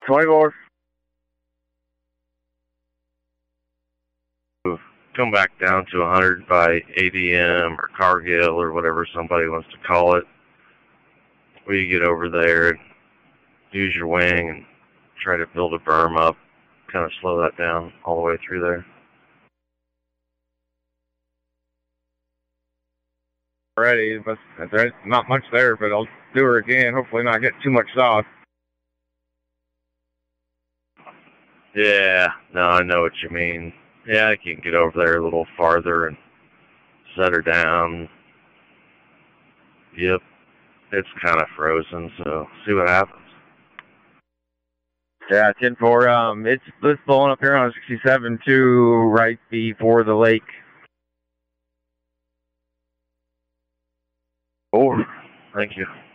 24. Come back down to 100 by ADM or Cargill or whatever somebody wants to call it. We get over there and use your wing and try to build a berm up, kind of slow that down all the way through there. Already, but there's not much there, but I'll do her again. Hopefully not get too much sauce. Yeah, no, I know what you mean. Yeah, I can get over there a little farther and set her down. Yep, it's kind of frozen, so see what happens. Yeah, 10-4. It's blowing up here on 67-2 right before the lake. 4. Thank you.